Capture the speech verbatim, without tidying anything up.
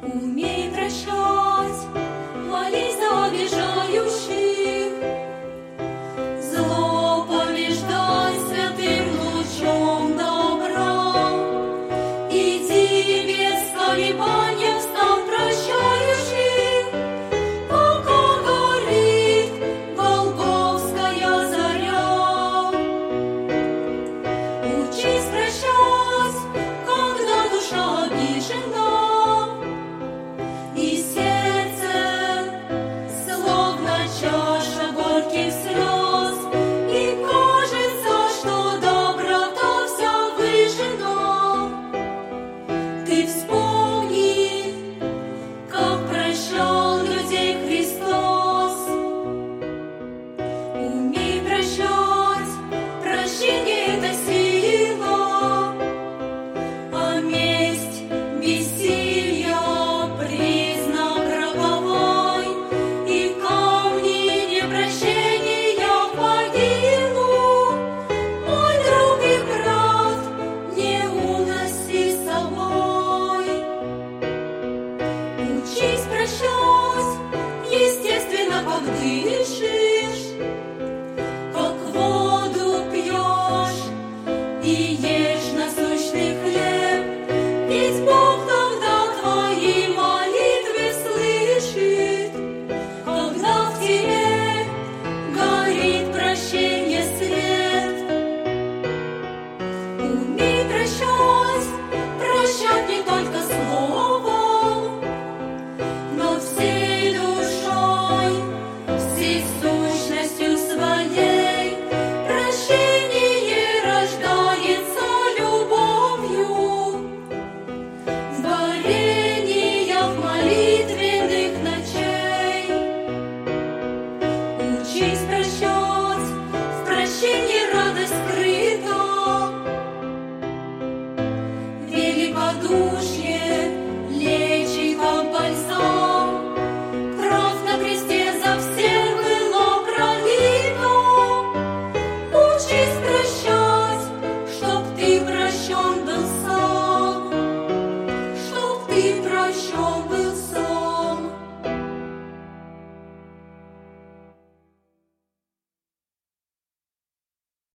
Умей прощать, молись за обижающих, зло побеждай святым лучом добра. Иди без колебания в стан прощающих, пока горит Голгофская заря. Учись прощать, когда душа обижена, и сердце словно чаша горьких слез, и кажется, что доброта вся выжжена. Ты вспомни,